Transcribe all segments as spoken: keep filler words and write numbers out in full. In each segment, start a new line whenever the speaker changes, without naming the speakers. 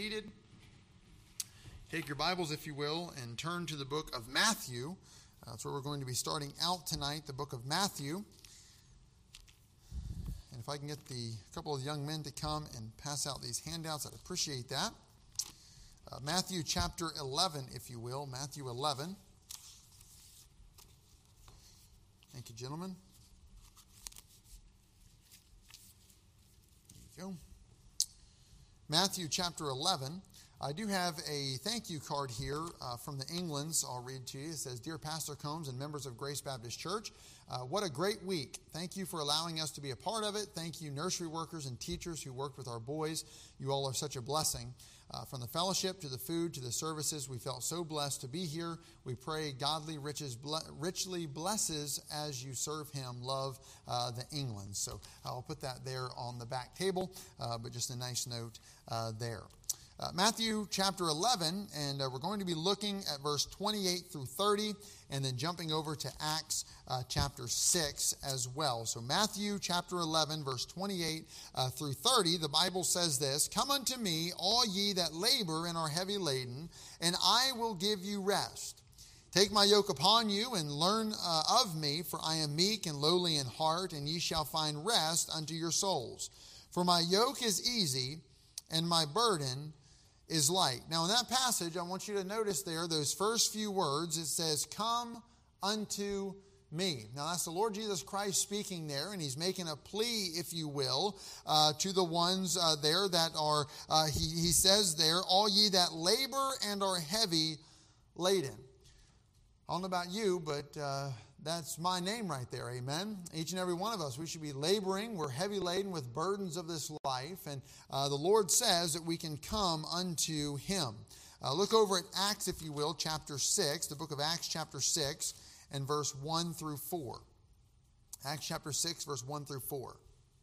Needed. Take your Bibles, if you will, and turn to the book of Matthew. Uh, that's where we're going to be starting out tonight, the book of Matthew. And if I can get the couple of young men to come and pass out these handouts, I'd appreciate that. Uh, Matthew chapter eleven, if you will, Matthew eleven. Thank you, gentlemen. There you go. Matthew chapter eleven. I do have a thank you card here uh, from the Englands. I'll read to you. It says, "Dear Pastor Combs and members of Grace Baptist Church, uh, what a great week. Thank you for allowing us to be a part of it. Thank you, nursery workers and teachers who worked with our boys. You all are such a blessing. Uh, from the fellowship to the food to the services, we felt so blessed to be here. We pray godly riches ble- richly blesses as you serve him. Love, uh, the Englands." So I'll put that there on the back table, uh, but just a nice note uh, there. Uh, Matthew chapter eleven, and uh, we're going to be looking at verse twenty-eight through thirty, and then jumping over to Acts uh, chapter six as well. So Matthew chapter eleven, verse twenty-eight uh, through thirty, the Bible says this: "Come unto me, all ye that labor and are heavy laden, and I will give you rest. Take my yoke upon you, and learn uh, of me, for I am meek and lowly in heart, and ye shall find rest unto your souls. For my yoke is easy, and my burden is light." Now in that passage, I want you to notice there, those first few words, it says, "Come unto me." Now that's the Lord Jesus Christ speaking there, and he's making a plea, if you will, uh, to the ones uh, there that are, uh, he, he says there, "All ye that labor and are heavy laden." I don't know about you, but uh, that's my name right there, amen? Each and every one of us, we should be laboring. We're heavy laden with burdens of this life, and uh, the Lord says that we can come unto him. Uh, look over at Acts, if you will, chapter six, the book of Acts chapter six, and verse one through four. Acts chapter six, verse one through four.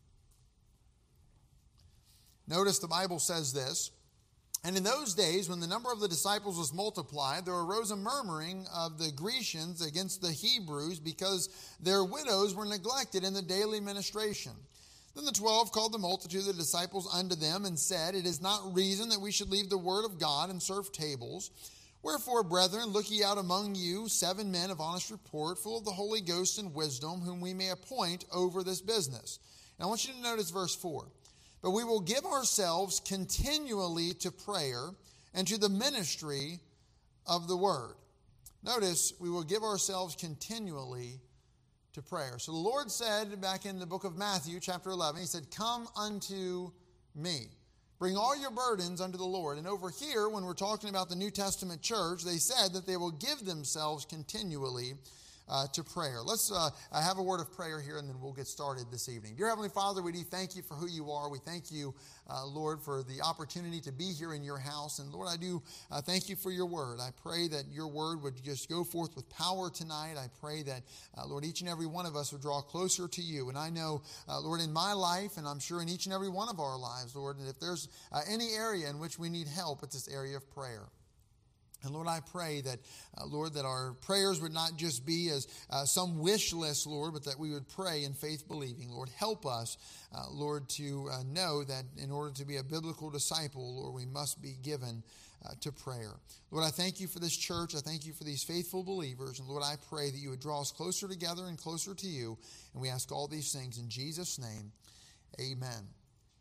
Notice the Bible says this: "And in those days, when the number of the disciples was multiplied, there arose a murmuring of the Grecians against the Hebrews, because their widows were neglected in the daily ministration. Then the twelve called the multitude of the disciples unto them, and said, It is not reason that we should leave the word of God and serve tables. Wherefore, brethren, look ye out among you seven men of honest report, full of the Holy Ghost and wisdom, whom we may appoint over this business." Now I want you to notice verse four. "But we will give ourselves continually to prayer and to the ministry of the word." Notice, we will give ourselves continually to prayer. So the Lord said back in the book of Matthew, chapter eleven, he said, "Come unto me. Bring all your burdens unto the Lord." And over here, when we're talking about the New Testament church, they said that they will give themselves continually Uh, to prayer. Let's uh, have a word of prayer here, and then we'll get started this evening. Dear Heavenly Father, we do thank you for who you are. We thank you, uh, Lord, for the opportunity to be here in your house. And Lord, I do uh, thank you for your word. I pray that your word would just go forth with power tonight. I pray that, uh, Lord, each and every one of us would draw closer to you. And I know, uh, Lord, in my life, and I'm sure in each and every one of our lives, Lord, that if there's uh, any area in which we need help, it's this area of prayer. And Lord, I pray that, uh, Lord, that our prayers would not just be as uh, some wish list, Lord, but that we would pray in faith believing. Lord, help us, uh, Lord, to uh, know that in order to be a biblical disciple, Lord, we must be given uh, to prayer. Lord, I thank you for this church. I thank you for these faithful believers. And Lord, I pray that you would draw us closer together and closer to you. And we ask all these things in Jesus' name. Amen.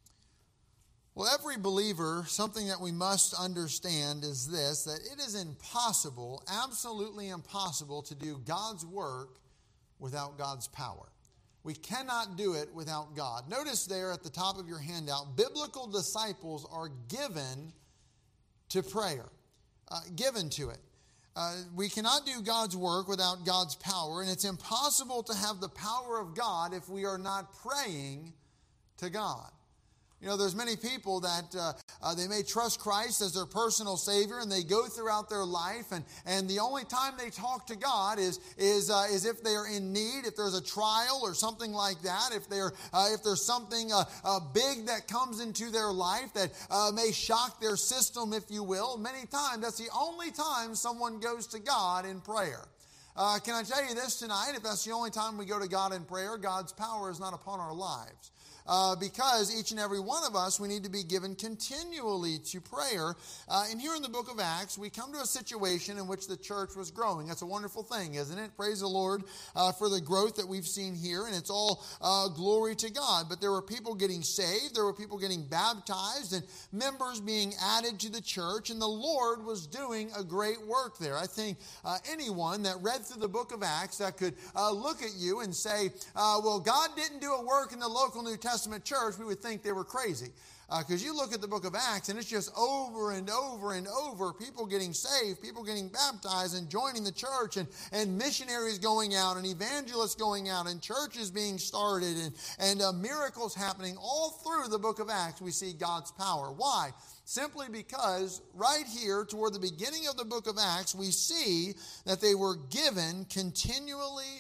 Well, every believer, something that we must understand is this, that it is impossible, absolutely impossible to do God's work without God's power. We cannot do it without God. Notice there at the top of your handout, biblical disciples are given to prayer, uh, given to it. Uh, we cannot do God's work without God's power, and it's impossible to have the power of God if we are not praying to God. You know, there's many people that uh, uh, they may trust Christ as their personal Savior, and they go throughout their life, and, and the only time they talk to God is is uh, is if they are in need, if there's a trial or something like that, if they're uh, if there's something uh, uh, big that comes into their life that uh, may shock their system, if you will. Many times, that's the only time someone goes to God in prayer. Uh, can I tell you this tonight? If that's the only time we go to God in prayer, God's power is not upon our lives. uh, because each and every one of us, we need to be given continually to prayer. Uh, and here in the book of Acts, we come to a situation in which the church was growing. That's a wonderful thing, isn't it? Praise the Lord uh, for the growth that we've seen here, and it's all uh, glory to God. But there were people getting saved, there were people getting baptized, and members being added to the church, and the Lord was doing a great work there. I think uh, anyone that read through the book of Acts that could uh, look at you and say, uh, well, God didn't do a work in the local New Testament church, we would think they were crazy. Because uh, you look at the book of Acts and it's just over and over and over, people getting saved, people getting baptized and joining the church, and, and missionaries going out and evangelists going out and churches being started and, and uh, miracles happening. All through the book of Acts we see God's power. Why? Simply because right here toward the beginning of the book of Acts we see that they were given continually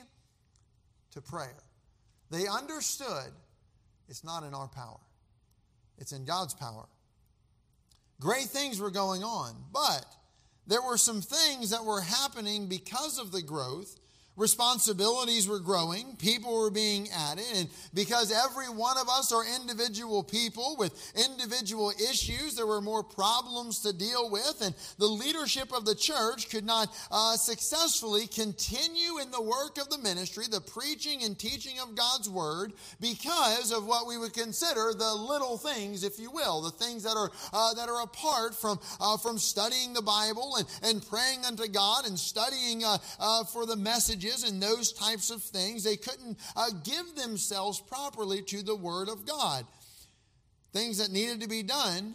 to prayer. They understood it's not in our power. It's in God's power. Great things were going on, but there were some things that were happening because of the growth. Responsibilities were growing, people were being added, and because every one of us are individual people with individual issues, there were more problems to deal with, and the leadership of the church could not uh, successfully continue in the work of the ministry, the preaching and teaching of God's word, because of what we would consider the little things, if you will, the things that are uh, that are apart from uh, from studying the Bible and, and praying unto God and studying uh, uh, for the messages and those types of things. They couldn't uh, give themselves properly to the Word of God. Things that needed to be done,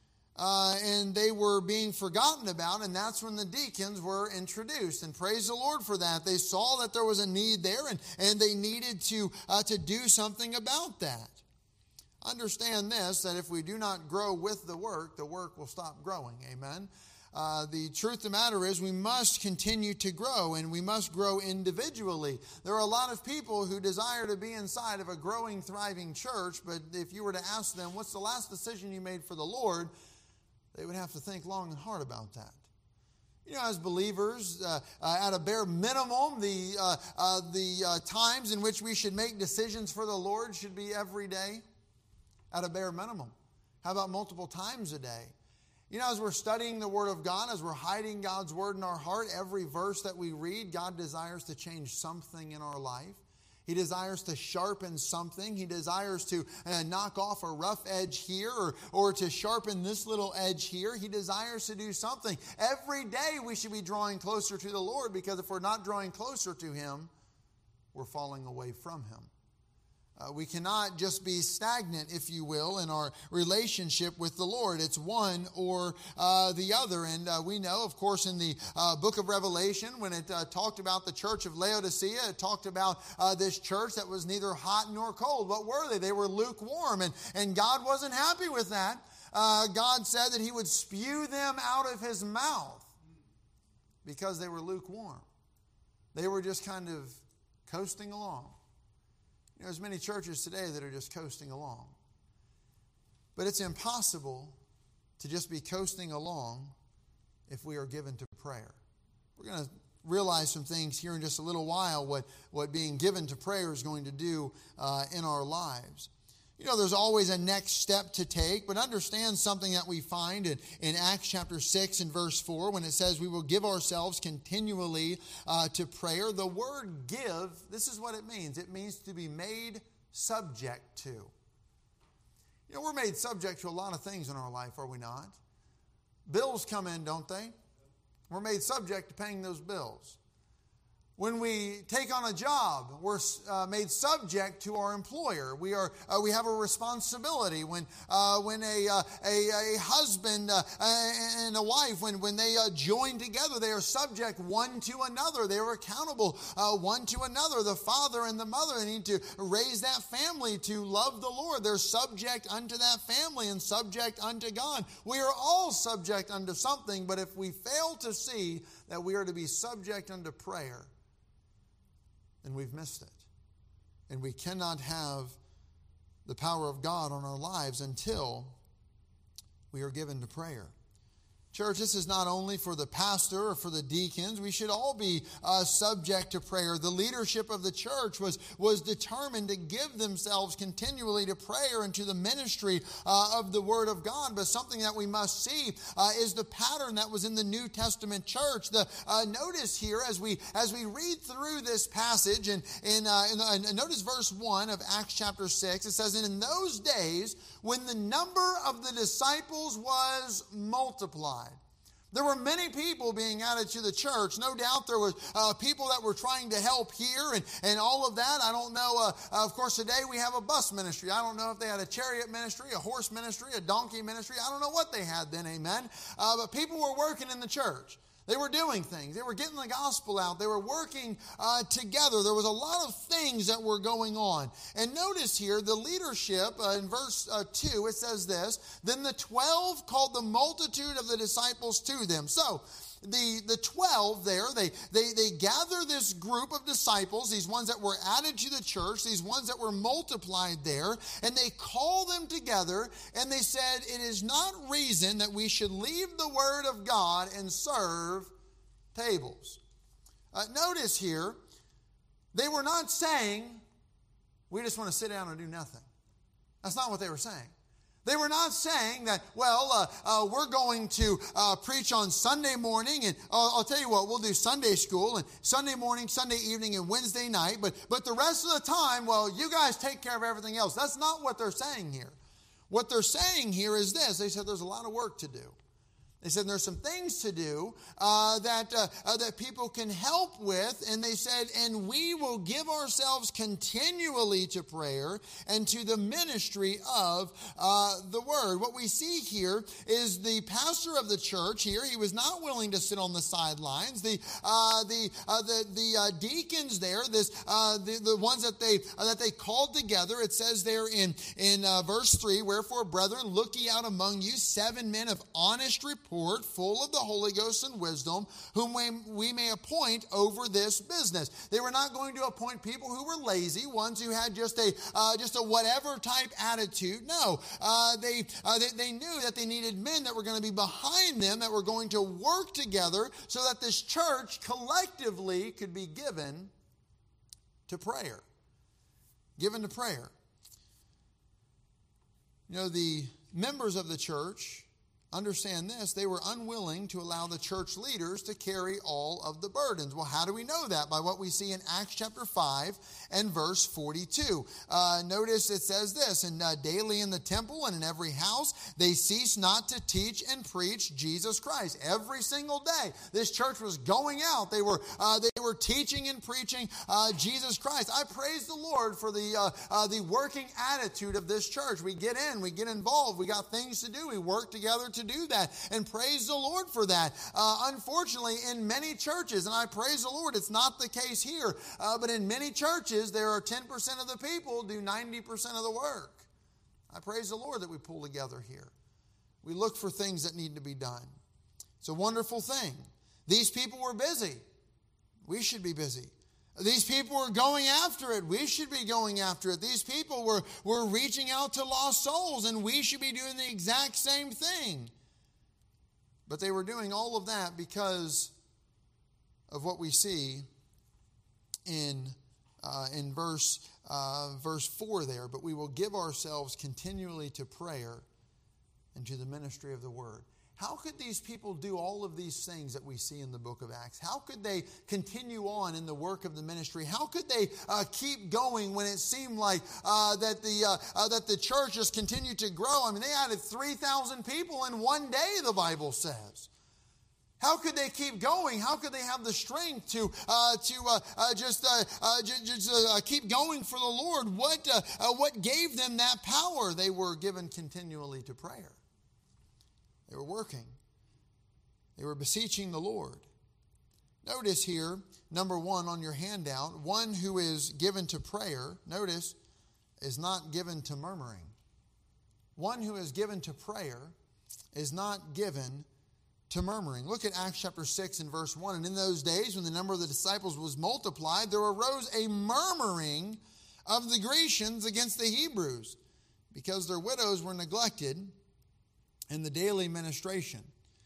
uh, and they were being forgotten about, and that's when the deacons were introduced. And praise the Lord for that. They saw that there was a need there, and, and they needed to, uh, to do something about that. Understand this, that if we do not grow with the work, the work will stop growing. Amen. Uh, the truth of the matter is we must continue to grow, and we must grow individually. There are a lot of people who desire to be inside of a growing, thriving church, but if you were to ask them, what's the last decision you made for the Lord, they would have to think long and hard about that. You know, as believers, uh, uh, at a bare minimum, the, uh, uh, the uh, times in which we should make decisions for the Lord should be every day, at a bare minimum. How about multiple times a day? You know, as we're studying the Word of God, as we're hiding God's Word in our heart, every verse that we read, God desires to change something in our life. He desires to sharpen something. He desires to uh, knock off a rough edge here or, or to sharpen this little edge here. He desires to do something. Every day we should be drawing closer to the Lord, because if we're not drawing closer to Him, we're falling away from Him. Uh, we cannot just be stagnant, if you will, in our relationship with the Lord. It's one or uh, the other. And uh, we know, of course, in the uh, book of Revelation, when it uh, talked about the church of Laodicea, it talked about uh, this church that was neither hot nor cold. What were they? They were lukewarm. And, and God wasn't happy with that. Uh, God said that He would spew them out of His mouth because they were lukewarm. They were just kind of coasting along. You know, there's many churches today that are just coasting along. But it's impossible to just be coasting along if we are given to prayer. We're going to realize some things here in just a little while, what, what being given to prayer is going to do uh, in our lives. You know, there's always a next step to take, but understand something that we find in, in Acts chapter six and verse four, when it says we will give ourselves continually uh, to prayer. The word give, this is what it means. It means to be made subject to. You know, we're made subject to a lot of things in our life, are we not? Bills come in, don't they? We're made subject to paying those bills. When we take on a job, we're uh, made subject to our employer. We are uh, we have a responsibility. When uh, when a, uh, a a husband uh, and a wife, when when they uh, join together, they are subject one to another. They are accountable uh, one to another. The father and the mother, they need to raise that family to love the Lord. They're subject unto that family and subject unto God. We are all subject unto something, but if we fail to see that we are to be subject unto prayer, then we've missed it. And we cannot have the power of God on our lives until we are given to prayer. Church, this is not only for the pastor or for the deacons. We should all be uh, subject to prayer. The leadership of the church was, was determined to give themselves continually to prayer and to the ministry uh, of the Word of God. But something that we must see uh, is the pattern that was in the New Testament church. The uh, notice here as we as we read through this passage, and, and, uh, and, and notice verse one of Acts chapter six. It says, "And in those days, when the number of the disciples was multiplied." There were many people being added to the church. No doubt there were uh, people that were trying to help here and, and all of that. I don't know. Uh, uh, of course, today we have a bus ministry. I don't know if they had a chariot ministry, a horse ministry, a donkey ministry. I don't know what they had then, amen. Uh, but people were working in the church. They were doing things. They were getting the gospel out. They were working uh, together. There was a lot of things that were going on. And notice here, the leadership, uh, in verse uh, two, it says this, "Then the twelve called the multitude of the disciples to them." So, the, the twelve there, they, they, they gather this group of disciples, these ones that were added to the church, these ones that were multiplied there, and they call them together, and they said, "It is not reason that we should leave the word of God and serve tables." Uh, notice here, they were not saying, we just want to sit down and do nothing. That's not what they were saying. They were not saying that, well, uh, uh, we're going to uh, preach on Sunday morning, and uh, I'll tell you what, we'll do Sunday school, and Sunday morning, Sunday evening, and Wednesday night, but, but the rest of the time, well, you guys take care of everything else. That's not what they're saying here. What they're saying here is this. They said there's a lot of work to do. They said there's some things to do uh, that uh, uh, that people can help with. And they said, "And we will give ourselves continually to prayer and to the ministry of uh, the word." What we see here is the pastor of the church here. He was not willing to sit on the sidelines. The uh, the uh, the the uh, deacons there, this uh, the the ones that they uh, that they called together. It says there in in uh, verse three, "Wherefore, brethren, look ye out among you seven men of honest report, full of the Holy Ghost and wisdom, whom we, we may appoint over this business." They were not going to appoint people who were lazy, ones who had just a uh, just a whatever type attitude. No, uh, they, uh, they they knew that they needed men that were going to be behind them, that were going to work together, so that this church collectively could be given to prayer. Given to prayer. You know, the members of the church, understand this, they were unwilling to allow the church leaders to carry all of the burdens. Well, how do we know that? By what we see in Acts chapter five and verse forty-two. Uh, notice it says this, "And uh, daily in the temple and in every house, they cease not to teach and preach Jesus Christ." Every single day, this church was going out. They were uh, they were teaching and preaching uh, Jesus Christ. I praise the Lord for the uh, uh, the working attitude of this church. We get in, we get involved, we got things to do, we work together to do that, and praise the Lord for that. Uh, unfortunately, in many churches, and I praise the Lord, it's not the case here, uh, but in many churches, there are ten percent of the people do ninety percent of the work. I praise the Lord that we pull together here. We look for things that need to be done. It's a wonderful thing. These people were busy. We should be busy. These people were going after it. We should be going after it. These people were, were reaching out to lost souls, and we should be doing the exact same thing. But they were doing all of that because of what we see in uh, in verse uh, verse four there. "But we will give ourselves continually to prayer and to the ministry of the word." How could these people do all of these things that we see in the book of Acts? How could they continue on in the work of the ministry? How could they uh, keep going when it seemed like uh, that the uh, uh, that the church just continued to grow? I mean, they added three thousand people in one day, the Bible says. How could they keep going? How could they have the strength to uh, to uh, uh, just uh, uh, just, just uh, keep going for the Lord? What uh, uh, what gave them that power? They were given continually to prayer. They were working. They were beseeching the Lord. Notice here, number one on your handout, one who is given to prayer, notice, is not given to murmuring. One who is given to prayer is not given to murmuring. Look at Acts chapter six and verse one. "And in those days, when the number of the disciples was multiplied, there arose a murmuring of the Grecians against the Hebrews, because their widows were neglected in the daily ministration."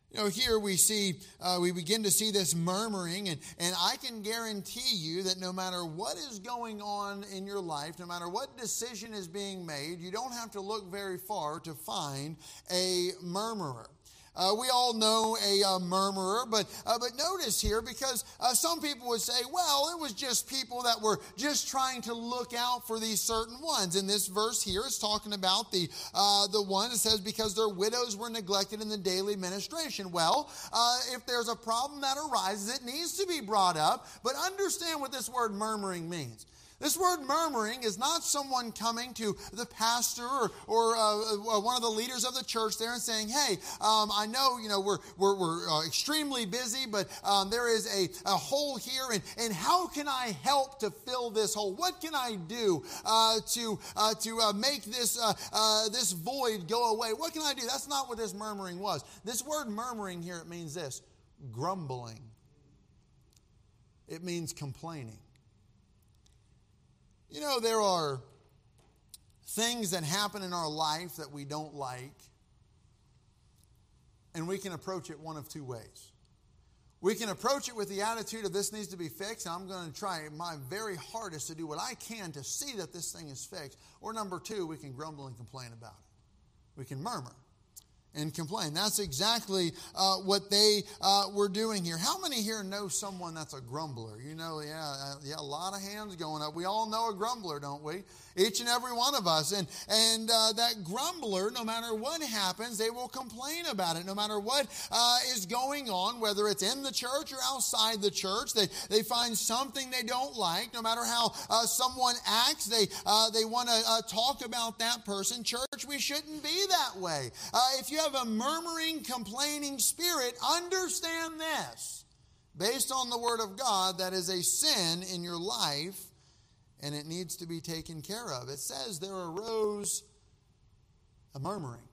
You know, here we see, uh, we begin to see this murmuring, and, and I can guarantee you that no matter what is going on in your life, no matter what decision is being made, you don't have to look very far to find a murmurer. Uh, we all know a uh, murmurer, but uh, but notice here, because uh, some people would say, well, it was just people that were just trying to look out for these certain ones. In this verse here, it's talking about the uh, the one that says, because their widows were neglected in the daily ministration. Well, uh, if there's a problem that arises, it needs to be brought up, but understand what this word murmuring means. This word murmuring is not someone coming to the pastor or, or uh, one of the leaders of the church there and saying, hey, um, I know, you know, we're we're, we're uh, extremely busy, but um, there is a, a hole here, and, and how can I help to fill this hole? What can I do uh, to uh, to uh, make this uh, uh, this void go away? What can I do? That's not what this murmuring was. This word murmuring here, it means this: grumbling. It means complaining. You know, there are things that happen in our life that we don't like, and we can approach it one of two ways. We can approach it with the attitude of this needs to be fixed, and I'm going to try my very hardest to do what I can to see that this thing is fixed. Or number two, we can grumble and complain about it. We can murmur and complain. That's exactly uh, what they uh, were doing here. How many here know someone that's a grumbler? You know, yeah, uh, yeah, a lot of hands going up. We all know a grumbler, don't we? Each and every one of us. And and uh, that grumbler, no matter what happens, they will complain about it. No matter what uh, is going on, whether it's in the church or outside the church, they, they find something they don't like. No matter how uh, someone acts, they uh, they want to uh, talk about that person. Church, we shouldn't be that way. Uh, if you have a murmuring, complaining spirit, understand this. Based on the Word of God, that is a sin in your life, and it needs to be taken care of. It says there arose a murmuring.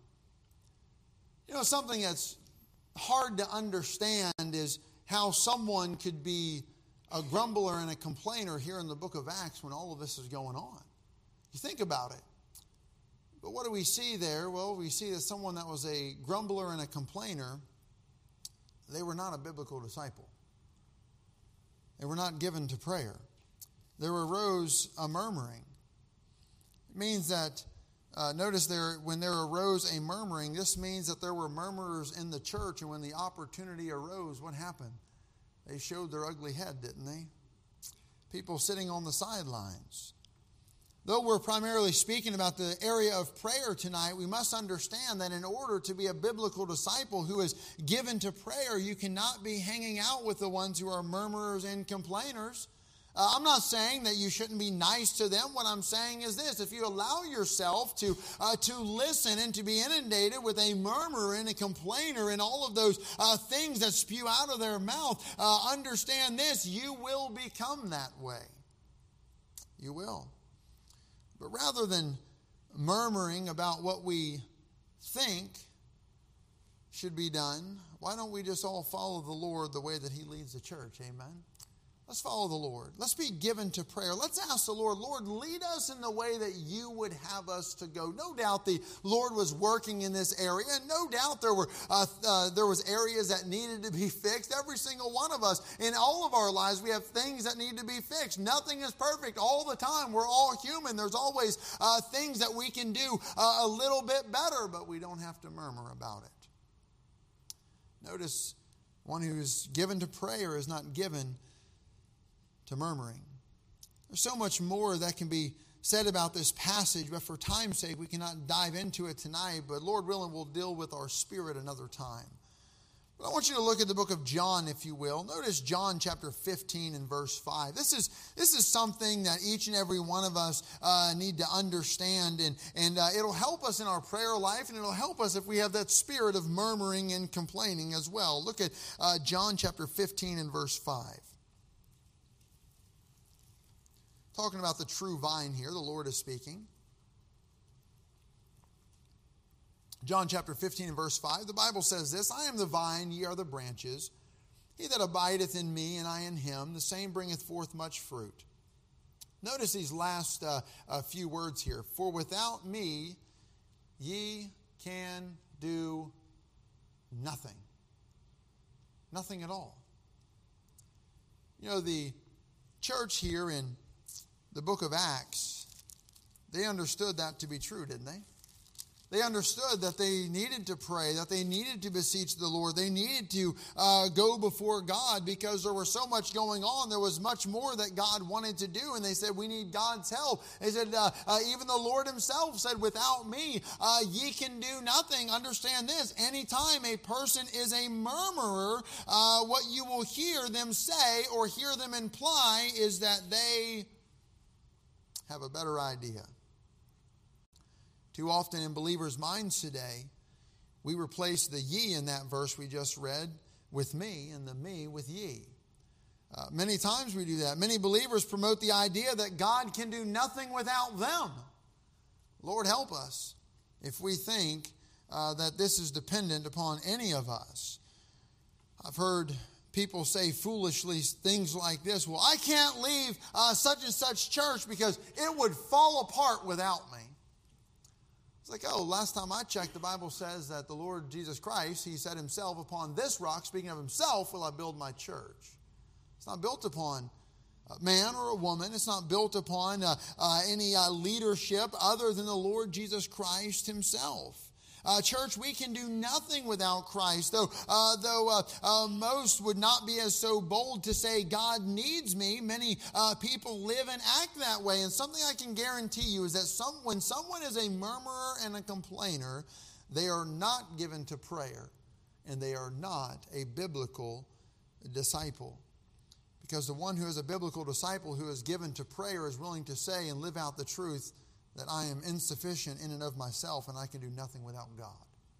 You know, something that's hard to understand is how someone could be a grumbler and a complainer here in the book of Acts when all of this is going on. You think about it. But what do we see there? Well, we see that someone that was a grumbler and a complainer, they were not a biblical disciple. They were not given to prayer. There arose a murmuring. It means that, uh, notice there, when there arose a murmuring, this means that there were murmurers in the church, and when the opportunity arose, what happened? They showed their ugly head, didn't they? People sitting on the sidelines. Though we're primarily speaking about the area of prayer tonight, we must understand that in order to be a biblical disciple who is given to prayer, you cannot be hanging out with the ones who are murmurers and complainers. Uh, I'm not saying that you shouldn't be nice to them. What I'm saying is this: if you allow yourself to uh, to listen and to be inundated with a murmurer and a complainer and all of those uh, things that spew out of their mouth, uh, understand this: you will become that way. You will. But rather than murmuring about what we think should be done, why don't we just all follow the Lord the way that He leads the church? Amen. Let's follow the Lord. Let's be given to prayer. Let's ask the Lord, Lord, lead us in the way that you would have us to go. No doubt the Lord was working in this area. And no doubt there were uh, uh, there was areas that needed to be fixed. Every single one of us, in all of our lives, we have things that need to be fixed. Nothing is perfect all the time. We're all human. There's always uh, things that we can do uh, a little bit better, but we don't have to murmur about it. Notice, one who is given to prayer is not given to murmuring. There's so much more that can be said about this passage, but for time's sake, we cannot dive into it tonight. But Lord willing, we'll deal with our spirit another time. But I want you to look at the book of John, if you will. Notice John chapter fifteen and verse five. This is this is something that each and every one of us uh, need to understand, and and uh, it'll help us in our prayer life, and it'll help us if we have that spirit of murmuring and complaining as well. Look at uh, John chapter fifteen and verse five. Talking about the true vine here, the Lord is speaking. John chapter fifteen and verse five, the Bible says this: I am the vine, ye are the branches. He that abideth in me, and I in him, the same bringeth forth much fruit. Notice these last uh, uh, few words here. For without me, ye can do nothing. Nothing at all. You know, the church here in the book of Acts, they understood that to be true, didn't they? They understood that they needed to pray, that they needed to beseech the Lord. They needed to uh, go before God because there was so much going on. There was much more that God wanted to do. And they said, we need God's help. They said, uh, uh, even the Lord himself said, without me, uh, ye can do nothing. Understand this. Anytime a person is a murmurer, uh, what you will hear them say or hear them imply is that they have a better idea. Too often in believers' minds today, we replace the ye in that verse we just read with me and the me with ye. Uh, many times we do that. Many believers promote the idea that God can do nothing without them. Lord, help us if we think uh, that this is dependent upon any of us. I've heard people say foolishly things like this. Well, I can't leave uh, such and such church because it would fall apart without me. It's like, oh, last time I checked, the Bible says that the Lord Jesus Christ, he said himself, upon this rock, speaking of himself, will I build my church. It's not built upon a man or a woman. It's not built upon uh, uh, any uh, leadership other than the Lord Jesus Christ himself. Uh, church, we can do nothing without Christ, though uh, though uh, uh, most would not be as so bold to say God needs me. Many uh, people live and act that way, and something I can guarantee you is that some, when someone is a murmurer and a complainer, they are not given to prayer, and they are not a biblical disciple. Because the one who is a biblical disciple who is given to prayer is willing to say and live out the truth that I am insufficient in and of myself and I can do nothing without God.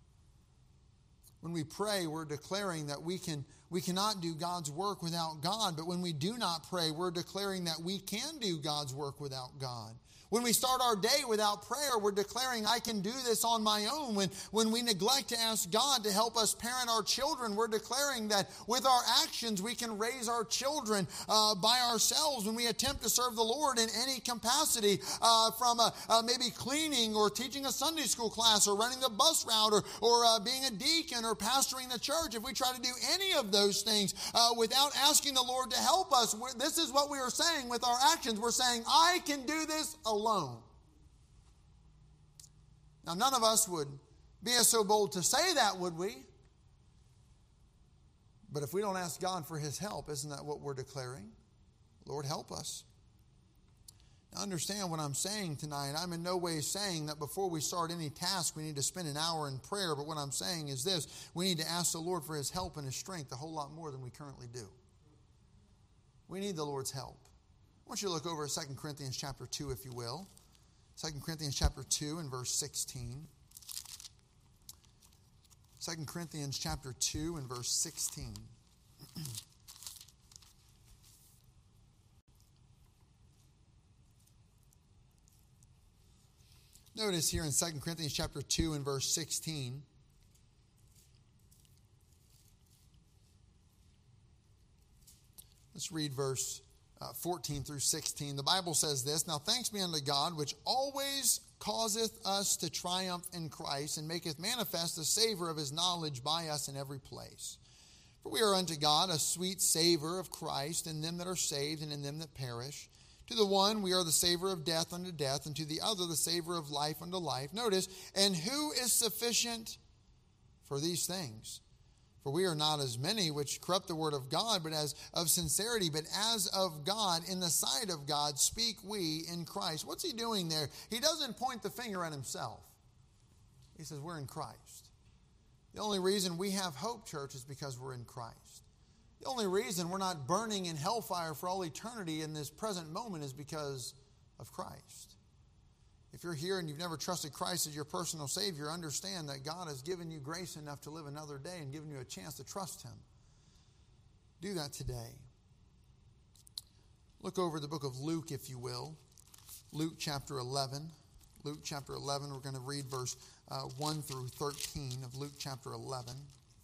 When we pray, we're declaring that we can we cannot do God's work without God. But when we do not pray, we're declaring that we can do God's work without God. When we start our day without prayer, we're declaring I can do this on my own. When, when we neglect to ask God to help us parent our children, we're declaring that with our actions we can raise our children uh, by ourselves. When we attempt to serve the Lord in any capacity, uh, from uh, uh, maybe cleaning or teaching a Sunday school class or running the bus route or, or uh, being a deacon or pastoring the church, if we try to do any of those things uh, without asking the Lord to help us, this is what we are saying with our actions. We're saying, I can do this alone. Alone. Now, none of us would be as so bold to say that, would we? But if we don't ask God for his help, isn't that what we're declaring? Lord, help us. Now, understand what I'm saying tonight. I'm in no way saying that before we start any task, we need to spend an hour in prayer. But what I'm saying is this: we need to ask the Lord for his help and his strength a whole lot more than we currently do. We need the Lord's help. I want you to look over at Second Corinthians chapter two, if you will. Second Corinthians chapter two and verse sixteen. Second Corinthians chapter two and verse sixteen. Notice here in Second Corinthians chapter two and verse sixteen. Let's read verse Uh, fourteen through sixteen. The Bible says this: Now thanks be unto God, which always causeth us to triumph in Christ, and maketh manifest the savor of his knowledge by us in every place. For we are unto God a sweet savor of Christ in them that are saved and in them that perish. To the one we are the savor of death unto death, and to the other the savor of life unto life. Notice, and who is sufficient for these things? For we are not as many which corrupt the word of God, but as of sincerity, but as of God, in the sight of God, speak we in Christ. What's he doing there? He doesn't point the finger at himself. He says we're in Christ. The only reason we have hope, church, is because we're in Christ. The only reason we're not burning in hellfire for all eternity in this present moment is because of Christ. If you're here and you've never trusted Christ as your personal Savior, understand that God has given you grace enough to live another day and given you a chance to trust him. Do that today. Look over the book of Luke, if you will. Luke chapter eleven. Luke chapter eleven, we're going to read verse uh, one through thirteen of Luke chapter eleven.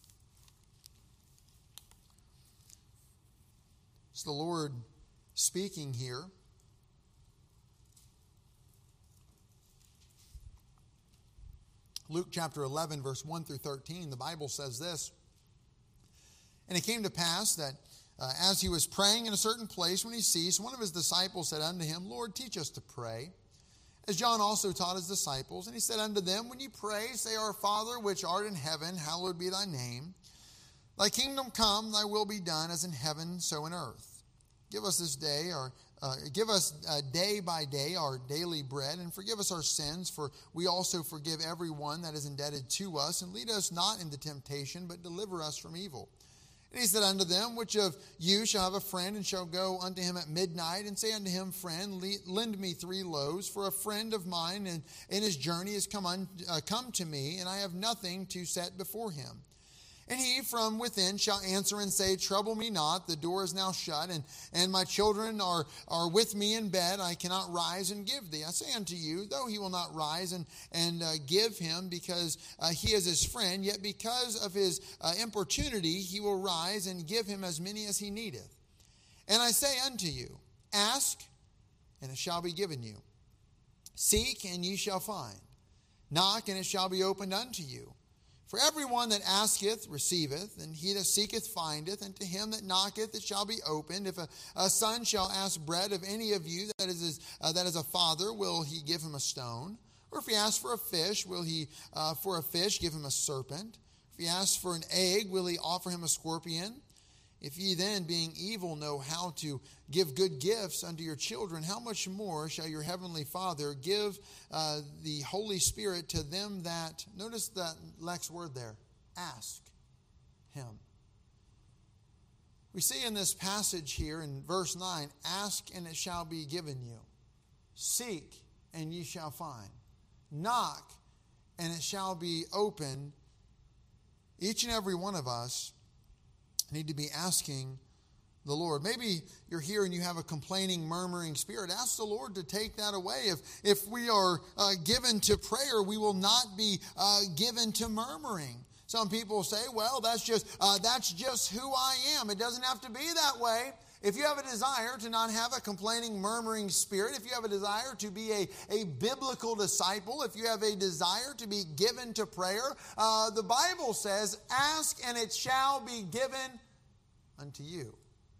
It's the Lord speaking here. Luke chapter eleven, verse one through thirteen, the Bible says this: And it came to pass that uh, as he was praying in a certain place, when he ceased, one of his disciples said unto him, Lord, teach us to pray, as John also taught his disciples. And he said unto them, when you pray, say, Our Father, which art in heaven, hallowed be thy name. Thy kingdom come, thy will be done, as in heaven, so in earth. Give us this day, our, uh, give us uh, day by day our daily bread, and forgive us our sins, for we also forgive everyone that is indebted to us. And lead us not into temptation, but deliver us from evil. And he said unto them, which of you shall have a friend, and shall go unto him at midnight, and say unto him, Friend, lend me three loaves, for a friend of mine in, in his journey is come, un, uh, come to me, and I have nothing to set before him. And he from within shall answer and say, Trouble me not, the door is now shut, and, and my children are, are with me in bed. I cannot rise and give thee. I say unto you, though he will not rise and, and uh, give him, because uh, he is his friend, yet because of his uh, importunity he will rise and give him as many as he needeth. And I say unto you, Ask, and it shall be given you. Seek, and ye shall find. Knock, and it shall be opened unto you. For everyone that asketh receiveth, and he that seeketh findeth, and to him that knocketh it shall be opened. If a, a son shall ask bread of any of you that is, his, uh, that is a father, will he give him a stone? Or if he asks for a fish, will he uh, for a fish give him a serpent? If he asks for an egg, will he offer him a scorpion? If ye then, being evil, know how to give good gifts unto your children, how much more shall your heavenly Father give uh, the Holy Spirit to them that, notice that next word there, ask him. We see in this passage here in verse nine, ask and it shall be given you. Seek and ye shall find. Knock and it shall be opened. Each and every one of us need to be asking the Lord. Maybe you're here and you have a complaining, murmuring spirit. Ask the Lord to take that away. If if we are uh, given to prayer, we will not be uh, given to murmuring. Some people say, well, that's just uh, that's just who I am. It doesn't have to be that way. If you have a desire to not have a complaining, murmuring spirit, if you have a desire to be a, a biblical disciple, if you have a desire to be given to prayer, uh, the Bible says, ask and it shall be given unto you.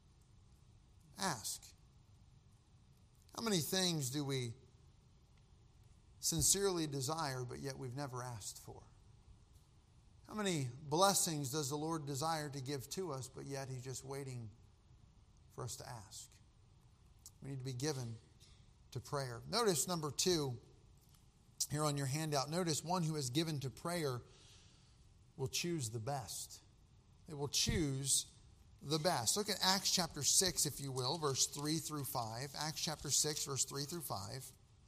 Ask. How many things do we sincerely desire, but yet we've never asked for? How many blessings does the Lord desire to give to us, but yet he's just waiting for us to ask? We need to be given to prayer. Notice number two here on your handout. Notice one who is given to prayer will choose the best. They will choose the best. Look at Acts chapter six, if you will, verse three through five. Acts chapter six, verse three through five.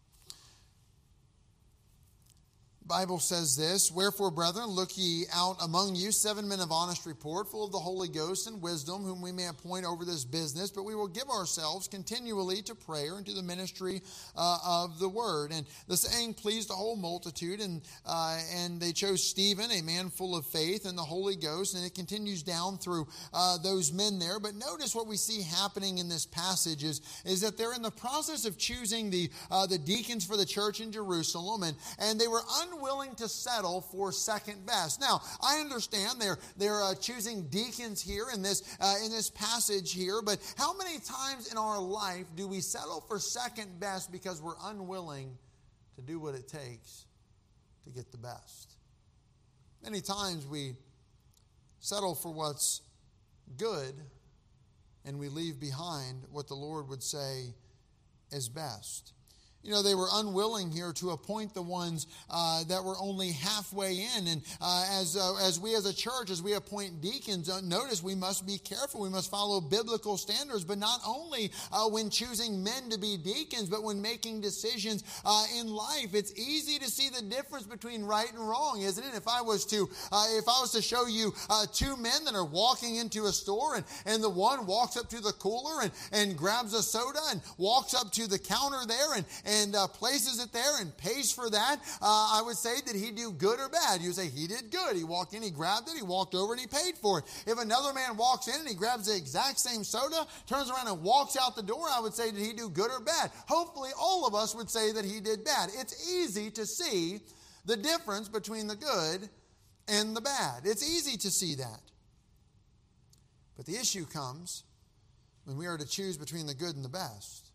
Bible says this, Wherefore, brethren, look ye out among you seven men of honest report, full of the Holy Ghost and wisdom, whom we may appoint over this business. But we will give ourselves continually to prayer and to the ministry uh, of the word. And the saying pleased the whole multitude, and uh, and they chose Stephen, a man full of faith and the Holy Ghost. And it continues down through uh, those men there. But notice what we see happening in this passage is, is that they're in the process of choosing the uh, the deacons for the church in Jerusalem, and, and they were unwilling willing to settle for second best. Now, I understand they're they're uh, choosing deacons here in this uh, in this passage here, but how many times in our life do we settle for second best because we're unwilling to do what it takes to get the best? Many times we settle for what's good and we leave behind what the Lord would say is best. You know, they were unwilling here to appoint the ones uh, that were only halfway in. And uh, as uh, as we as a church, as we appoint deacons, uh, notice we must be careful. We must follow biblical standards, but not only uh, when choosing men to be deacons, but when making decisions uh, in life. It's easy to see the difference between right and wrong, isn't it? If I was to uh, if I was to show you uh, two men that are walking into a store, and, and the one walks up to the cooler and, and grabs a soda and walks up to the counter there and and uh, places it there and pays for that, uh, I would say, did he do good or bad? You say he did good. He walked in, he grabbed it, he walked over, and he paid for it. If another man walks in and he grabs the exact same soda, turns around and walks out the door, I would say, did he do good or bad? Hopefully all of us would say that he did bad. It's easy to see the difference between the good and the bad. It's easy to see that. But the issue comes when we are to choose between the good and the best.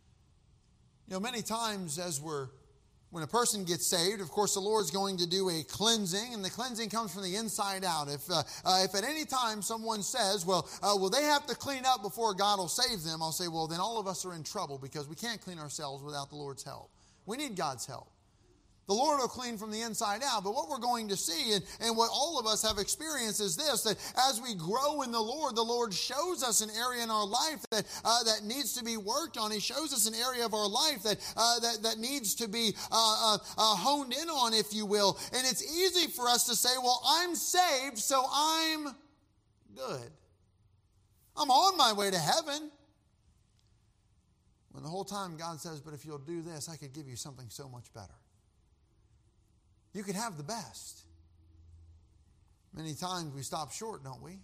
You know, many times as we're When a person gets saved, of course, the Lord's going to do a cleansing, and the cleansing comes from the inside out. If uh, uh, if at any time someone says, well, uh, well, they have to clean up before God will save them, I'll say, well, then all of us are in trouble because we can't clean ourselves without the Lord's help. We need God's help. The Lord will clean from the inside out. But what we're going to see, and, and what all of us have experienced, is this, that as we grow in the Lord, the Lord shows us an area in our life that uh, that needs to be worked on. He shows us an area of our life that uh, that, that needs to be uh, uh, uh, honed in on, if you will. And it's easy for us to say, well, I'm saved, so I'm good. I'm on my way to heaven. When the whole time God says, but if you'll do this, I could give you something so much better. You could have the best. Many times we stop short, don't we?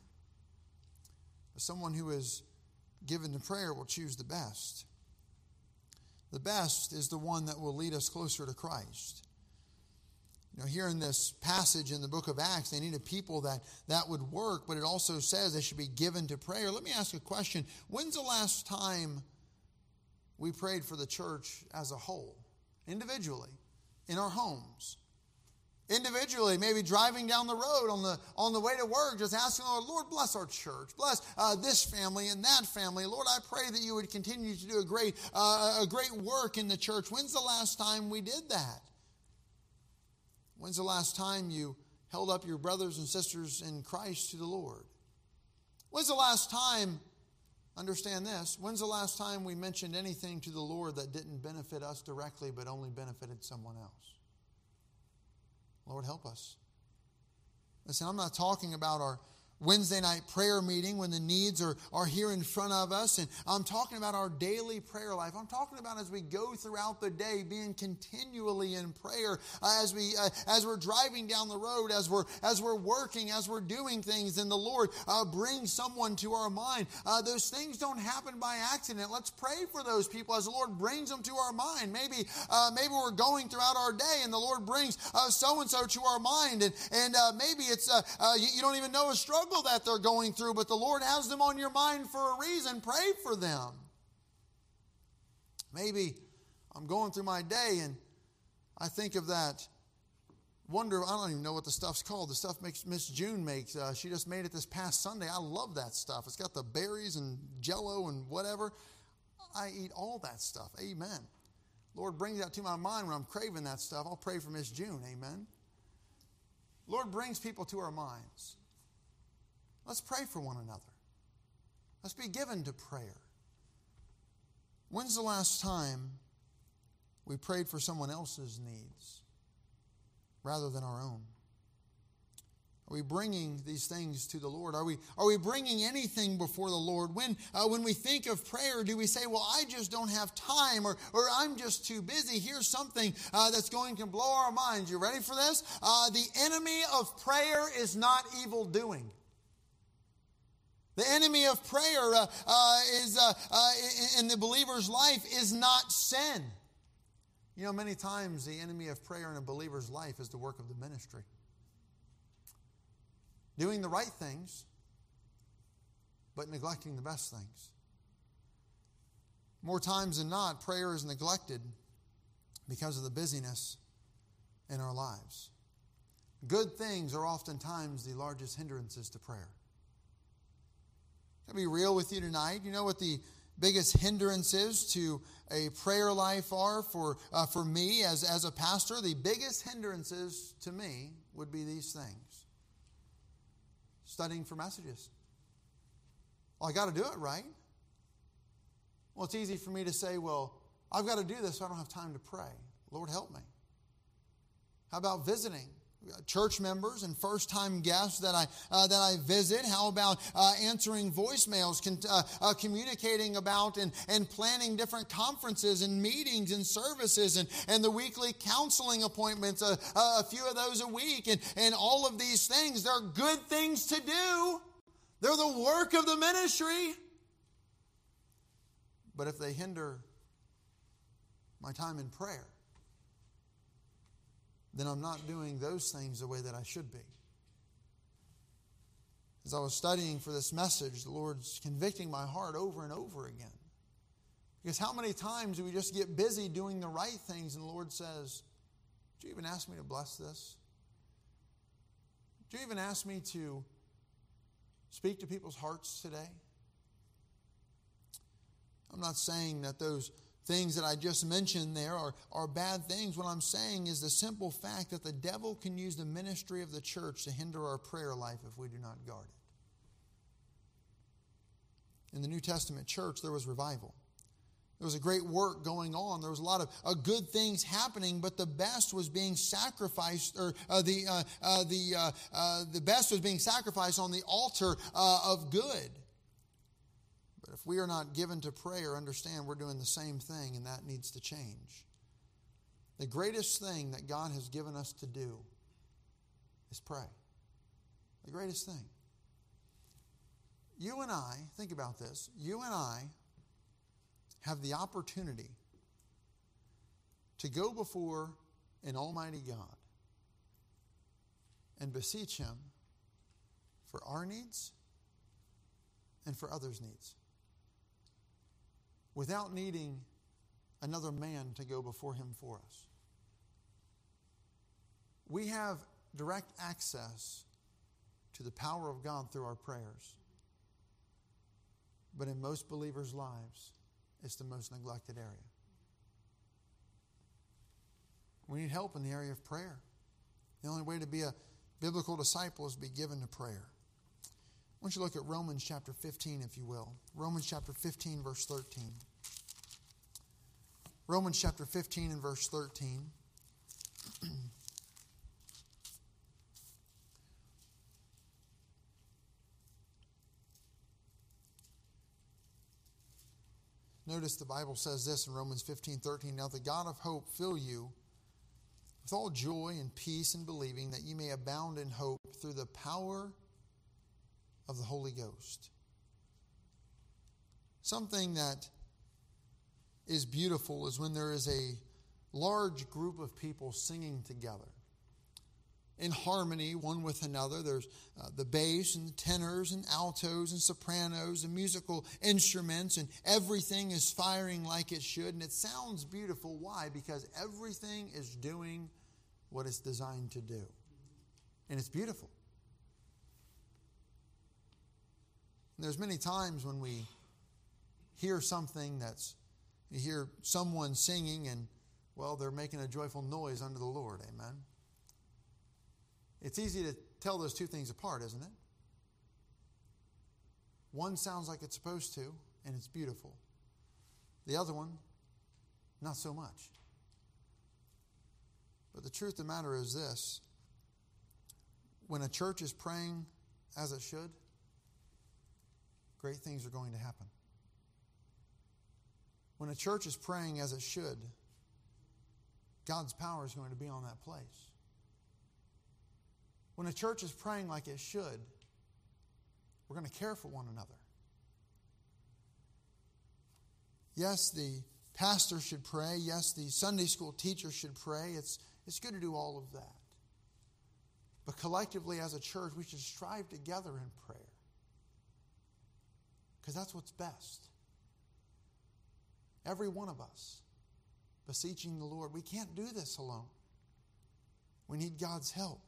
But someone who is given to prayer will choose the best. The best is the one that will lead us closer to Christ. You know, here in this passage in the book of Acts, they needed people that, that would work, but it also says they should be given to prayer. Let me ask a question. When's the last time we prayed for the church as a whole, individually, in our homes? Individually, maybe driving down the road on the on the way to work, just asking the Lord, Lord, bless our church, bless uh, this family and that family. Lord, I pray that you would continue to do a great uh, a great work in the church. When's the last time we did that? When's the last time you held up your brothers and sisters in Christ to the Lord? When's the last time, understand this, when's the last time we mentioned anything to the Lord that didn't benefit us directly but only benefited someone else? Lord, help us. Listen, I'm not talking about our Wednesday night prayer meeting when the needs are, are here in front of us. And I'm talking about our daily prayer life. I'm talking about as we go throughout the day, being continually in prayer, uh, as, we, uh, as we're driving down the road, as we're, as we're working, as we're doing things, and the Lord uh, brings someone to our mind. Uh, those things don't happen by accident. Let's pray for those people as the Lord brings them to our mind. Maybe, uh, maybe we're going throughout our day and the Lord brings uh, so-and-so to our mind. And, and uh, maybe it's uh, uh, you, you don't even know a struggle that they're going through, but the Lord has them on your mind for a reason. Pray for them. Maybe I'm going through my day and I think of that wonder, I don't even know what the stuff's called. The stuff makes Miss June makes. Uh, she just made it this past Sunday. I love that stuff. It's got the berries and Jell-O and whatever. I eat all that stuff. Amen. Lord, bring that to my mind when I'm craving that stuff. I'll pray for Miss June. Amen. Lord brings people to our minds. Let's pray for one another. Let's be given to prayer. When's the last time we prayed for someone else's needs rather than our own? Are we bringing these things to the Lord? Are we are we bringing anything before the Lord? When uh, when we think of prayer, do we say, well, I just don't have time, or, or I'm just too busy? Here's something uh, that's going to blow our minds. You ready for this? Uh, the enemy of prayer is not evil doing. The enemy of prayer uh, uh, is uh, uh, in, in the believer's life is not sin. You know, many times the enemy of prayer in a believer's life is the work of the ministry. Doing the right things, but neglecting the best things. More times than not, prayer is neglected because of the busyness in our lives. Good things are oftentimes the largest hindrances to prayer. I'll be real with you tonight. You know what the biggest hindrances to a prayer life are for uh, for me as, as a pastor? The biggest hindrances to me would be these things. Studying for messages. Well, I got to do it, right? Well, it's easy for me to say, well, I've got to do this so I don't have time to pray. Lord, help me. How about visiting? Church members and first-time guests that I uh, that I visit. How about uh, answering voicemails, con- uh, uh, communicating about and, and planning different conferences and meetings and services and, and the weekly counseling appointments, uh, uh, a few of those a week, and, and all of these things. They're good things to do. They're the work of the ministry. But if they hinder my time in prayer, then I'm not doing those things the way that I should be. As I was studying for this message, the Lord's convicting my heart over and over again. Because how many times do we just get busy doing the right things and the Lord says, "Did you even ask me to bless this? Did you even ask me to speak to people's hearts today?" I'm not saying that those things that I just mentioned there are, are bad things. What I'm saying is the simple fact that the devil can use the ministry of the church to hinder our prayer life if we do not guard it. In the New Testament church, there was revival. There was a great work going on. There was a lot of uh, good things happening, but the best was being sacrificed, or uh, the uh, uh, the uh, uh, the best was being sacrificed on the altar uh, of good. But if we are not given to prayer, understand we're doing the same thing, and that needs to change. The greatest thing that God has given us to do is pray. The greatest thing. You and I, think about this, you and I have the opportunity to go before an almighty God and beseech Him for our needs and for others' needs, without needing another man to go before Him for us. We have direct access to the power of God through our prayers. But in most believers' lives, it's the most neglected area. We need help in the area of prayer. The only way to be a biblical disciple is to be given to prayer. I want you to look at Romans chapter fifteen, if you will. Romans chapter fifteen, verse thirteen. Romans chapter fifteen and verse thirteen. Notice the Bible says this in Romans fifteen thirteen. Now the God of hope fill you with all joy and peace in believing, that you may abound in hope through the power of the Holy Ghost. Something that is beautiful is when there is a large group of people singing together in harmony one with another. There's uh, the bass and the tenors and altos and sopranos and musical instruments, and everything is firing like it should, and it sounds beautiful. Why? Because everything is doing what it's designed to do, and it's beautiful. And there's many times when we hear something that's, you hear someone singing and, well, they're making a joyful noise unto the Lord. Amen. It's easy to tell those two things apart, isn't it? One sounds like it's supposed to, and it's beautiful. The other one, not so much. But the truth of the matter is this: when a church is praying as it should, great things are going to happen. When a church is praying as it should, God's power is going to be on that place. When a church is praying like it should, we're going to care for one another. Yes, the pastor should pray. Yes, the Sunday school teacher should pray. It's, it's good to do all of that. But collectively as a church, we should strive together in prayer, because that's what's best. Every one of us beseeching the Lord. We can't do this alone. We need God's help.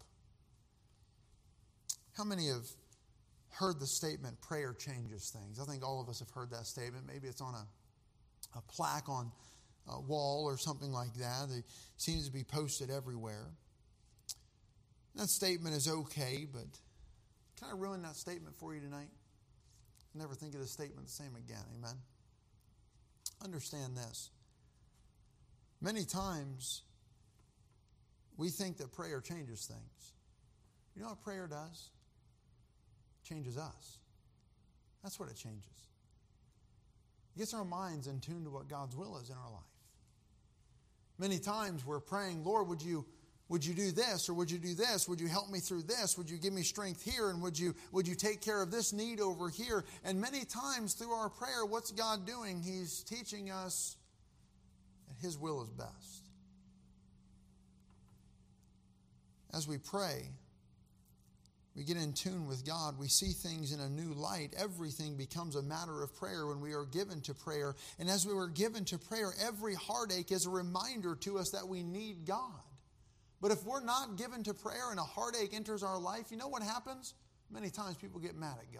How many have heard the statement, prayer changes things? I think all of us have heard that statement. Maybe it's on a, a plaque on a wall or something like that. It seems to be posted everywhere. That statement is okay, but can I ruin that statement for you tonight? Never think of the statement the same again. Amen? Understand this. Many times we think that prayer changes things. You know what prayer does? It changes us. That's what it changes. It gets our minds in tune to what God's will is in our life. Many times we're praying, Lord, would you would you do this, or would you do this? Would you help me through this? Would you give me strength here? And would you would you take care of this need over here? And many times through our prayer, what's God doing? He's teaching us that His will is best. As we pray, we get in tune with God. We see things in a new light. Everything becomes a matter of prayer when we are given to prayer. And as we were given to prayer, every heartache is a reminder to us that we need God. But if we're not given to prayer and a heartache enters our life, you know what happens? Many times people get mad at God.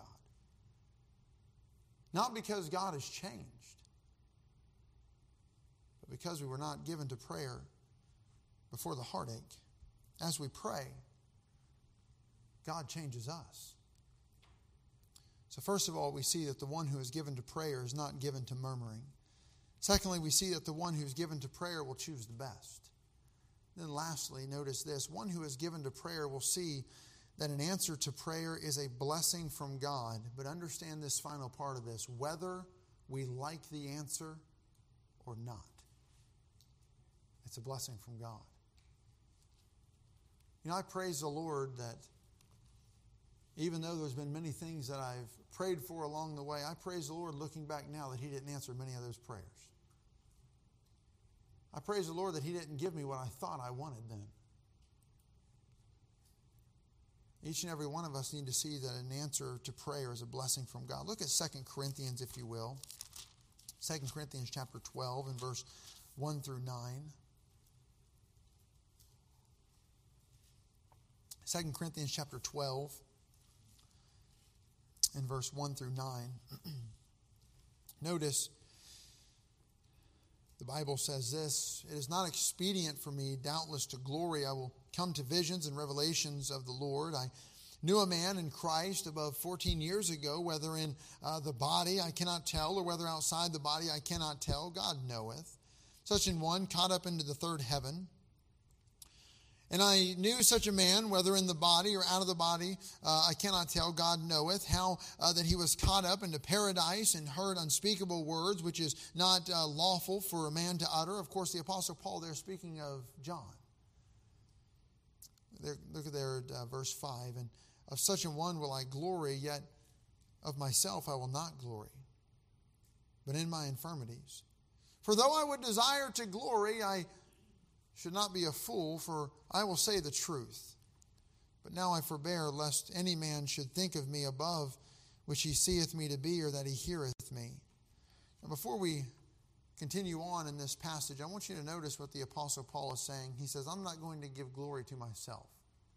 Not because God has changed, but because we were not given to prayer before the heartache. As we pray, God changes us. So first of all, we see that the one who is given to prayer is not given to murmuring. Secondly, we see that the one who is given to prayer will choose the best. Then lastly, notice this. One who is given to prayer will see that an answer to prayer is a blessing from God. But understand this final part of this, whether we like the answer or not. It's a blessing from God. You know, I praise the Lord that even though there's been many things that I've prayed for along the way, I praise the Lord looking back now that He didn't answer many of those prayers. I praise the Lord that He didn't give me what I thought I wanted then. Each and every one of us need to see that an answer to prayer is a blessing from God. Look at Second Corinthians, if you will. Second Corinthians chapter twelve and verse one through nine. Second Corinthians chapter twelve and verse one through nine. Notice the Bible says this, "It is not expedient for me, doubtless, to glory. I will come to visions and revelations of the Lord. I knew a man in Christ above fourteen years ago, whether in uh, the body I cannot tell, or whether outside the body I cannot tell. God knoweth. Such an one caught up into the third heaven. And I knew such a man, whether in the body or out of the body, uh, I cannot tell, God knoweth, how uh, that he was caught up into paradise and heard unspeakable words, which is not uh, lawful for a man to utter." Of course, the Apostle Paul there speaking of John. There, look at there at uh, verse five. "And of such an one will I glory, yet of myself I will not glory, but in my infirmities. For though I would desire to glory, I should not be a fool, for I will say the truth. But now I forbear, lest any man should think of me above which he seeth me to be, or that he heareth me." And before we continue on in this passage, I want you to notice what the Apostle Paul is saying. He says, I'm not going to give glory to myself.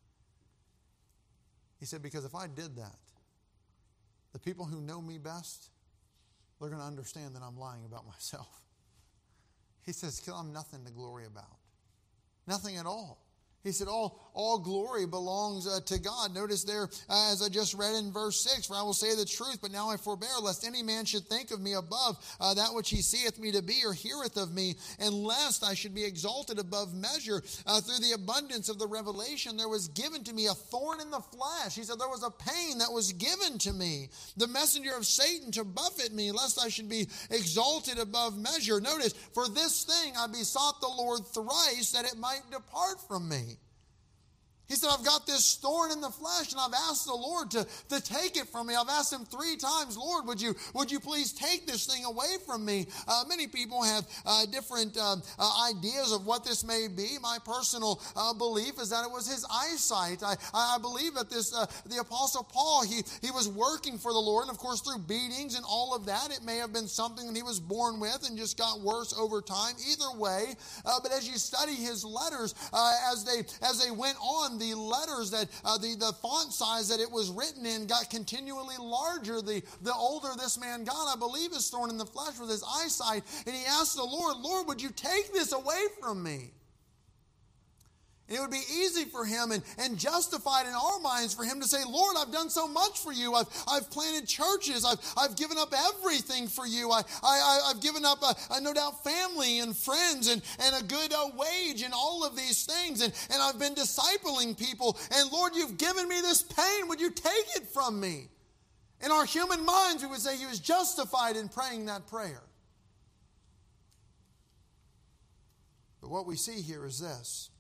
He said, because if I did that, the people who know me best, they're going to understand that I'm lying about myself. He says, I'm nothing to glory about. Nothing at all. He said, all, all glory belongs uh, to God. Notice there, uh, as I just read in verse six, "For I will say the truth, but now I forbear, lest any man should think of me above uh, that which he seeth me to be, or heareth of me, and lest I should be exalted above measure. Uh, through the abundance of the revelation, there was given to me a thorn in the flesh." He said, there was a pain that was given to me, the messenger of Satan to buffet me, lest I should be exalted above measure. Notice, "For this thing I besought the Lord thrice, that it might depart from me." He said, I've got this thorn in the flesh, and I've asked the Lord to, to take it from me. I've asked Him three times, Lord, would you would you please take this thing away from me? Uh, many people have uh, different um, uh, ideas of what this may be. My personal uh, belief is that it was his eyesight. I, I believe that this uh, the Apostle Paul, he, he was working for the Lord, and of course through beatings and all of that, it may have been something that he was born with and just got worse over time. Either way, uh, but as you study his letters, uh, as they as they went on, the letters that uh, the, the font size that it was written in got continually larger. The, the older this man got, I believe his thorn in the flesh was his eyesight. And he asked the Lord, Lord, would you take this away from me? And it would be easy for him and, and justified in our minds for him to say, Lord, I've done so much for you. I've, I've planted churches. I've, I've given up everything for you. I, I, I've given up, a, a, no doubt, family and friends and, and a good uh, wage and all of these things. And, and I've been discipling people. And Lord, you've given me this pain. Would you take it from me? In our human minds, we would say he was justified in praying that prayer. But what we see here is this.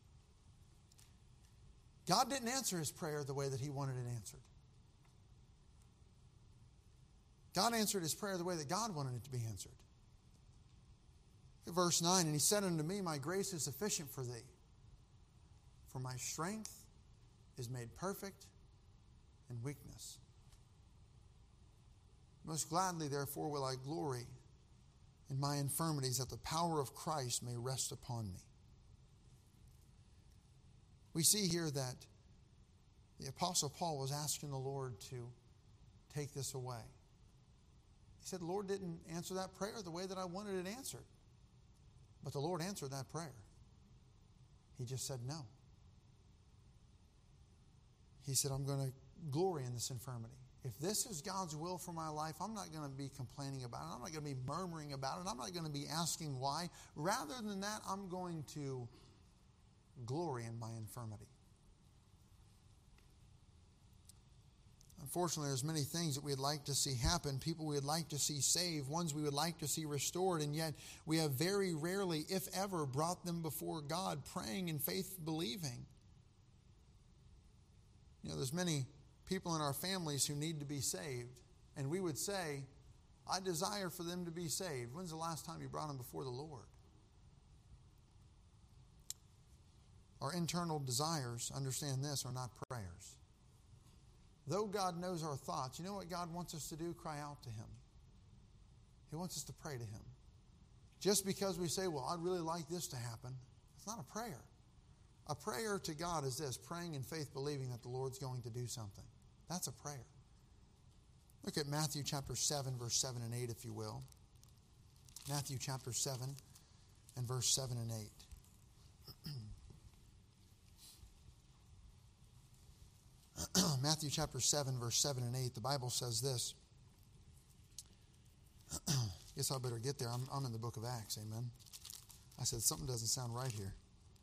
God didn't answer his prayer the way that he wanted it answered. God answered his prayer the way that God wanted it to be answered. Verse nine, "And he said unto me, my grace is sufficient for thee, for my strength is made perfect and weakness. Most gladly, therefore, will I glory in my infirmities, that the power of Christ may rest upon me. We see here that the Apostle Paul was asking the Lord to take this away. He said, the Lord didn't answer that prayer the way that I wanted it answered. But the Lord answered that prayer. He just said no. He said, I'm going to glory in this infirmity. If this is God's will for my life, I'm not going to be complaining about it. I'm not going to be murmuring about it. I'm not going to be asking why. Rather than that, I'm going to glory in my infirmity. Unfortunately, there's many things that we'd like to see happen, people we'd like to see saved, ones we would like to see restored, and yet we have very rarely, if ever, brought them before God, praying in faith, believing. You know, there's many people in our families who need to be saved, and we would say, I desire for them to be saved. When's the last time you brought them before the Lord? Our internal desires, understand this, are not prayers. Though God knows our thoughts, you know what God wants us to do? Cry out to Him. He wants us to pray to Him. Just because we say, well, I'd really like this to happen, it's not a prayer. A prayer to God is this, praying in faith, believing that the Lord's going to do something. That's a prayer. Look at Matthew chapter seven, verse seven and eight, if you will. Matthew chapter seven and verse seven and eight. Matthew chapter seven, verse seven and eight, the Bible says this. Guess I better get there. I'm, I'm in the book of Acts, amen. I said something doesn't sound right here.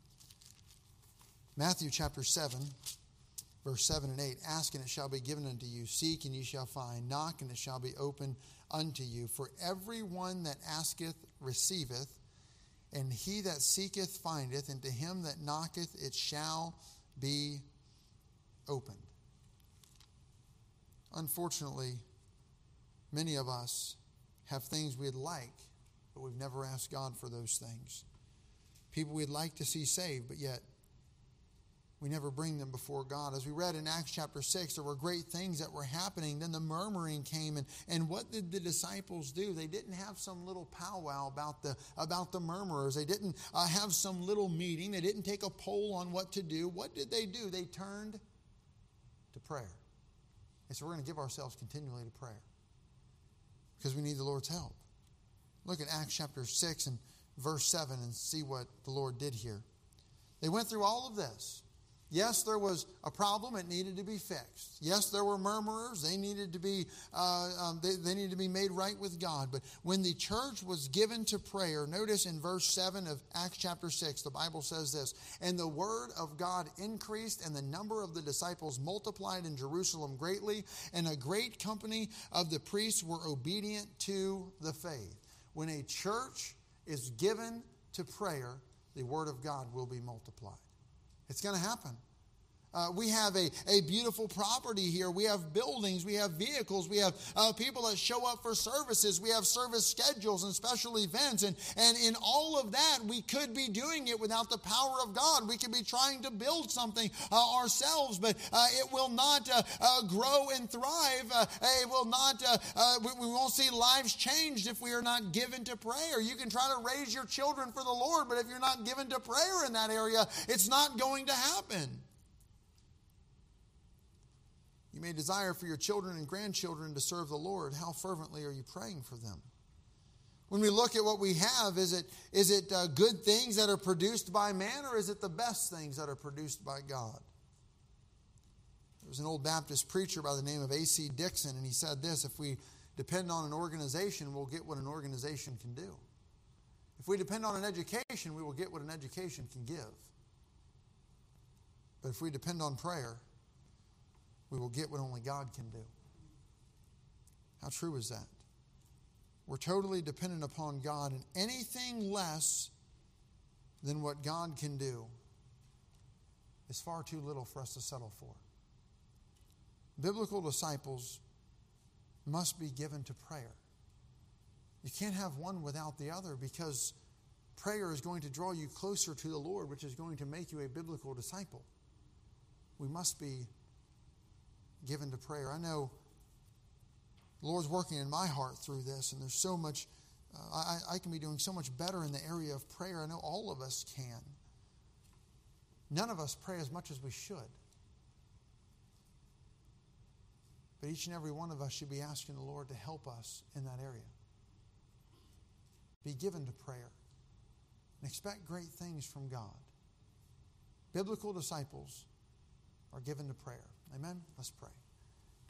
Matthew chapter seven, verse seven and eight. Ask and it shall be given unto you. Seek and ye shall find. Knock and it shall be opened unto you. For everyone that asketh receiveth, and he that seeketh findeth, and to him that knocketh it shall be opened. Unfortunately, many of us have things we'd like, but we've never asked God for those things. People we'd like to see saved, but yet we never bring them before God. As we read in Acts chapter six, there were great things that were happening. Then the murmuring came, and, and what did the disciples do? They didn't have some little powwow about the, about the murmurers. They didn't uh, have some little meeting. They didn't take a poll on what to do. What did they do? They turned to prayer. And so we're going to give ourselves continually to prayer because we need the Lord's help. Look at Acts chapter six and verse seven and see what the Lord did here. They went through all of this. Yes, there was a problem. It needed to be fixed. Yes, there were murmurers. They needed to be uh, um, they, they needed to be made right with God. But when the church was given to prayer, notice in verse seven of Acts chapter six, the Bible says this, and the word of God increased, and the number of the disciples multiplied in Jerusalem greatly, and a great company of the priests were obedient to the faith. When a church is given to prayer, the word of God will be multiplied. It's going to happen. Uh, we have a, a beautiful property here. We have buildings. We have vehicles. We have uh, people that show up for services. We have service schedules and special events. And, and in all of that, we could be doing it without the power of God. We could be trying to build something uh, ourselves, but uh, it will not uh, uh, grow and thrive. Uh, it will not, uh, uh, we, we won't see lives changed if we are not given to prayer. You can try to raise your children for the Lord, but if you're not given to prayer in that area, it's not going to happen. You may desire for your children and grandchildren to serve the Lord. How fervently are you praying for them? When we look at what we have, is it, is it uh, good things that are produced by man, or is it the best things that are produced by God? There was an old Baptist preacher by the name of A C Dixon, and he said this: if we depend on an organization, we'll get what an organization can do. If we depend on an education, we will get what an education can give. But if we depend on prayer, we will get what only God can do. How true is that? We're totally dependent upon God, and anything less than what God can do is far too little for us to settle for. Biblical disciples must be given to prayer. You can't have one without the other, because prayer is going to draw you closer to the Lord, which is going to make you a biblical disciple. We must be given to prayer. I know the Lord's working in my heart through this, and there's so much, uh, I, I can be doing so much better in the area of prayer. I know all of us can. None of us pray as much as we should. But each and every one of us should be asking the Lord to help us in that area. Be given to prayer. And expect great things from God. Biblical disciples are given to prayer. Amen? Let's pray.